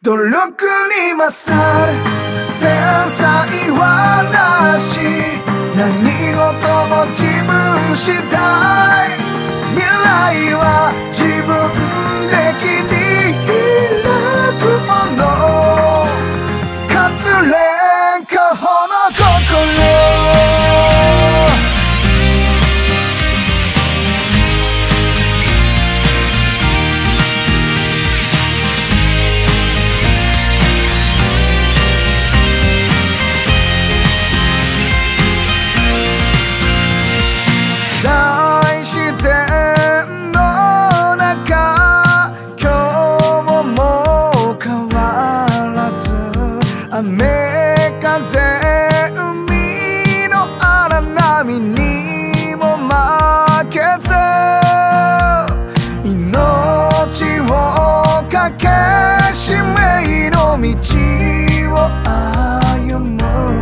努力に勝る天才はなし、何事も自分次第、未来は自分で切り開くもの、活連過保の心。雨風海の荒波にも負けず、命をかけ使命の道を歩む、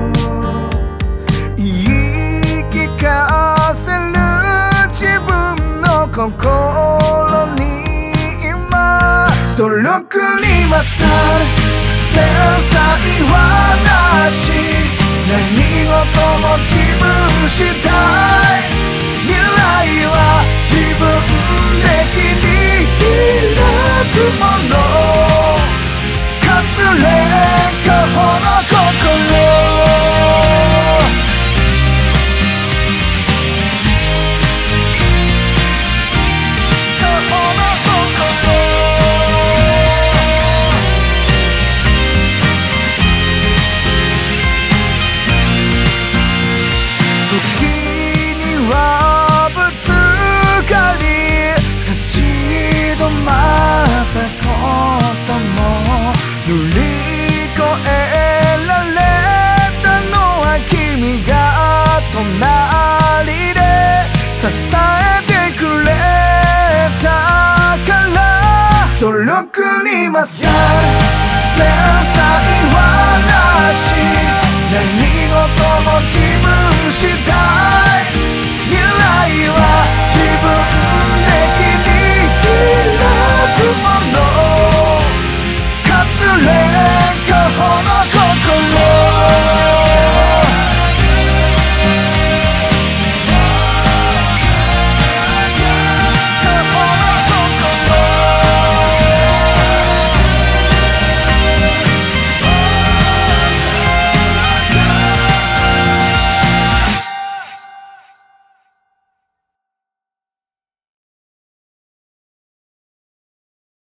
言い聞かせる自分の心に今努力に勝る天才はなし、何事も自分次第、未来は自分で切り開くもの、活連過保の心。時にはぶつかり立ち止まったことも、乗り越えられたのは君が隣で支えてくれたから、努力に勝る天才はなし、何事も自分次第、未来は自分